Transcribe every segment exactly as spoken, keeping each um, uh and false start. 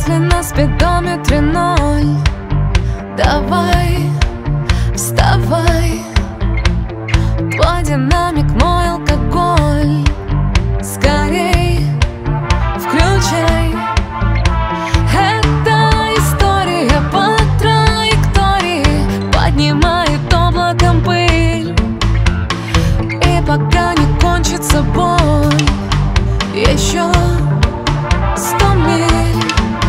Если на спидометре ноль, давай, вставай. Твой динамик, мой алкоголь, скорей включай. Это история по траектории, поднимает облаком пыль. И пока не кончится боль, еще сто миль.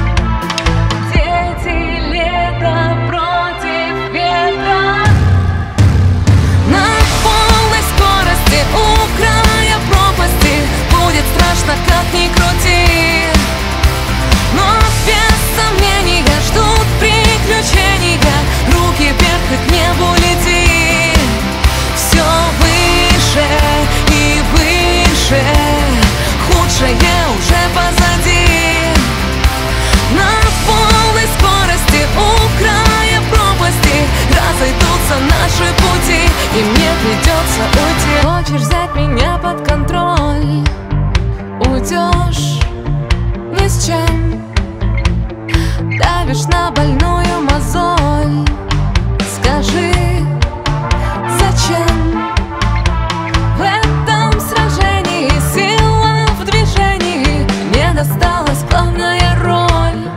Дети, лето против ветра. На полной скорости у края пропасти. Будет страшно, как ни крути, но без сомнения ждут приключения. Руки вверх и к небу лети. Все выше и выше, худшее уже позади. На полной скорости у края пропасти разойдутся наши пути, и мне придется уйти. Хочешь взять меня под контроль, уйдешь ни с чем. Давишь на больную мозоль, скажи, зачем? В этом сражении сила в движении, мне досталась главная роль.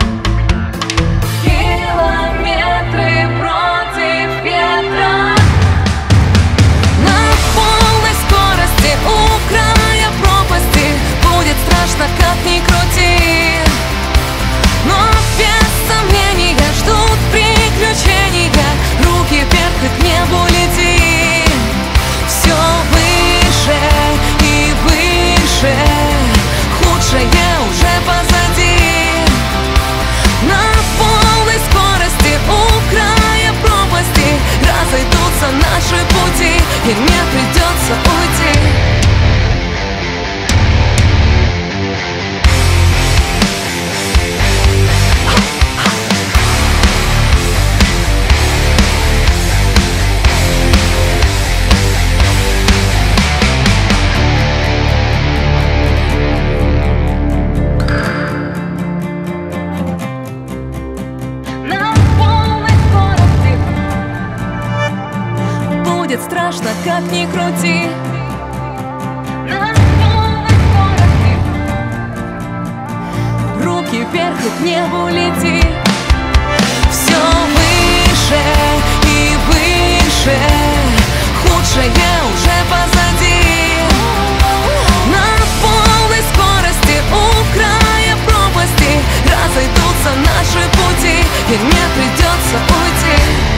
Километры против ветра. На полной скорости у края пропасти. Будет страшно, как ни крути, но без сомнения ждут приключения. Руки вверх и к небу лети. Все выше и выше, худшее уже позади. На полной скорости у края пропасти разойдутся наши пути, и мне придется уйти. Будет страшно, как ни крути. На полной скорости руки вверх и к небу лети. Все выше и выше, худшее уже позади. На полной скорости у края пропасти разойдутся наши пути, и мне придется уйти.